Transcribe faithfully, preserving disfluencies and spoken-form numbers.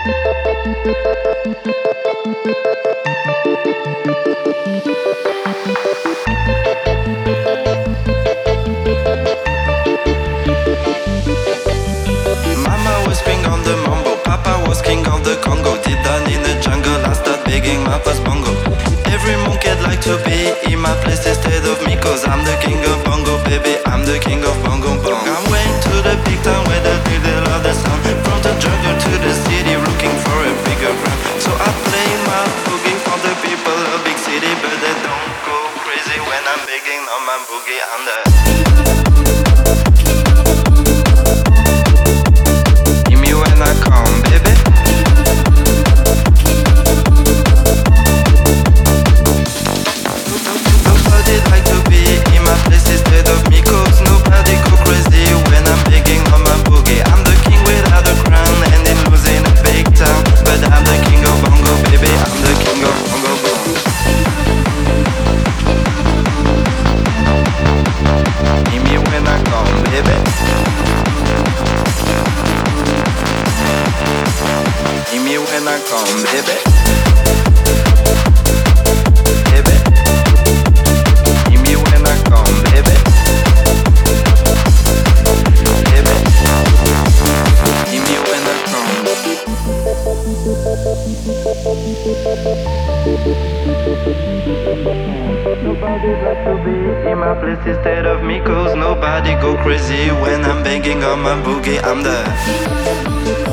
Mama was king on the mambo, Papa was king of the Congo. Deep down in the jungle, I start begging my first bongo. Every monkey'd like to be in my place instead of me, cause I'm the king of bongo, baby, I'm the king of bongo bong. I'm way to the big town where the people love the sound. From the jungle to the city, looking for a bigger ground. So I play my boogie for the people of big city, but they don't go crazy when I'm begging on my boogie. I'm the Hear me when I come, baby. Nobody'd like to be in my place instead of me, cause nobody go crazy when I'm begging on my boogie. I'm the king without a crown and in losing a big town, but I'm the king of bongo, baby, I'm the king of bongo bong. Hear me when I come, baby. Hear me when I come, baby. Baby. Hear me when I come, baby. Baby. Hear me when I come. Nobody'd like to be in my place instead of me, cause nobody go crazy when I'm banging on my boogie. I'm the